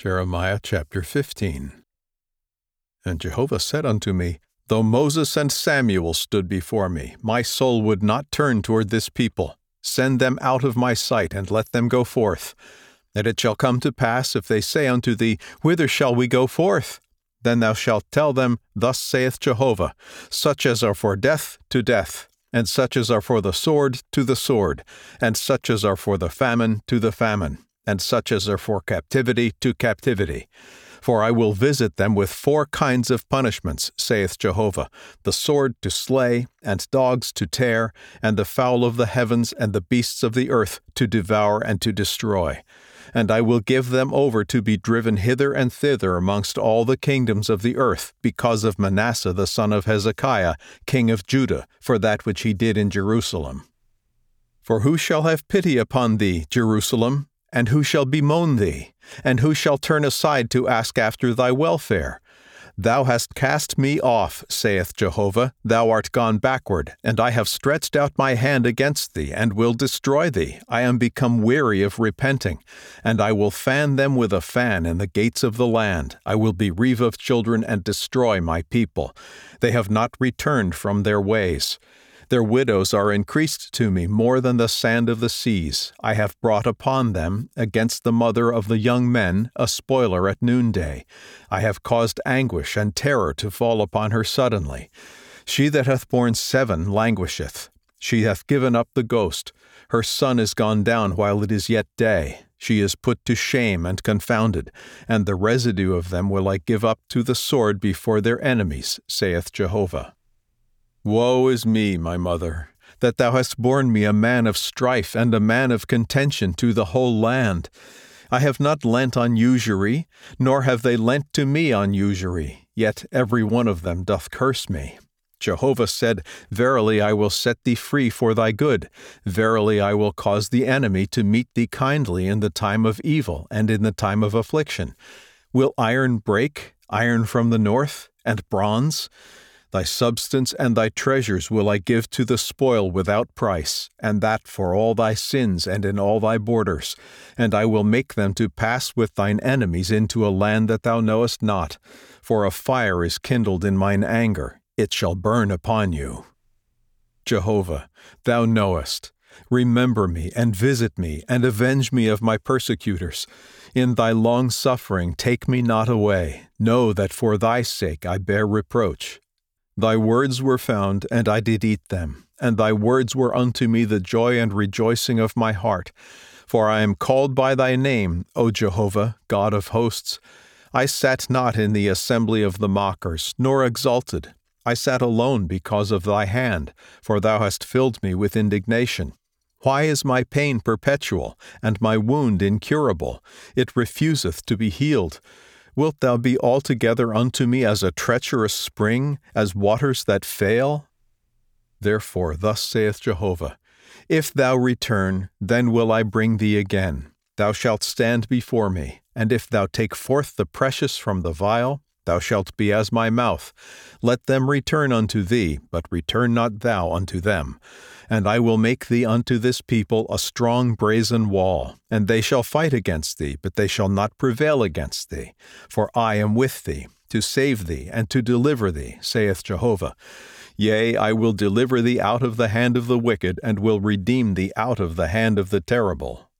Jeremiah chapter 15. And Jehovah said unto me, Though Moses and Samuel stood before me, my soul would not turn toward this people. Send them out of my sight, and let them go forth. And it shall come to pass, if they say unto thee, Whither shall we go forth? Then thou shalt tell them, Thus saith Jehovah, Such as are for death, to death, and such as are for the sword, to the sword, and such as are for the famine, to the famine, and such as are for captivity, to captivity. For I will visit them with 4 kinds of punishments, saith Jehovah, the sword to slay, and dogs to tear, and the fowl of the heavens and the beasts of the earth to devour and to destroy. And I will give them over to be driven hither and thither amongst all the kingdoms of the earth, because of Manasseh the son of Hezekiah, king of Judah, for that which he did in Jerusalem. For who shall have pity upon thee, Jerusalem? And who shall bemoan thee? And who shall turn aside to ask after thy welfare? Thou hast cast me off, saith Jehovah, thou art gone backward, and I have stretched out my hand against thee, and will destroy thee. I am become weary of repenting, and I will fan them with a fan in the gates of the land. I will bereave of children and destroy my people. They have not returned from their ways. Their widows are increased to me more than the sand of the seas. I have brought upon them, against the mother of the young men, a spoiler at noonday. I have caused anguish and terror to fall upon her suddenly. She that hath borne 7 languisheth. She hath given up the ghost. Her sun is gone down while it is yet day. She is put to shame and confounded, and the residue of them will I give up to the sword before their enemies, saith Jehovah. Woe is me, my mother, that thou hast borne me a man of strife and a man of contention to the whole land. I have not lent on usury, nor have they lent to me on usury, yet every one of them doth curse me. Jehovah said, Verily I will set thee free for thy good. Verily I will cause the enemy to meet thee kindly in the time of evil and in the time of affliction. Will iron break, iron from the north, and bronze? Thy substance and thy treasures will I give to the spoil without price, and that for all thy sins and in all thy borders. And I will make them to pass with thine enemies into a land that thou knowest not. For a fire is kindled in mine anger, it shall burn upon you. Jehovah, thou knowest. Remember me, and visit me, and avenge me of my persecutors. In thy long suffering take me not away. Know that for thy sake I bear reproach. Thy words were found, and I did eat them, and thy words were unto me the joy and rejoicing of my heart. For I am called by thy name, O Jehovah, God of hosts. I sat not in the assembly of the mockers, nor exulted. I sat alone because of thy hand, for thou hast filled me with indignation. Why is my pain perpetual, and my wound incurable? It refuseth to be healed. Wilt thou be altogether unto me as a treacherous spring, as waters that fail? Therefore thus saith Jehovah, If thou return, then will I bring thee again. Thou shalt stand before me, and if thou take forth the precious from the vial, thou shalt be as my mouth. Let them return unto thee, but return not thou unto them. And I will make thee unto this people a strong brazen wall, and they shall fight against thee, but they shall not prevail against thee. For I am with thee, to save thee, and to deliver thee, saith Jehovah. Yea, I will deliver thee out of the hand of the wicked, and will redeem thee out of the hand of the terrible.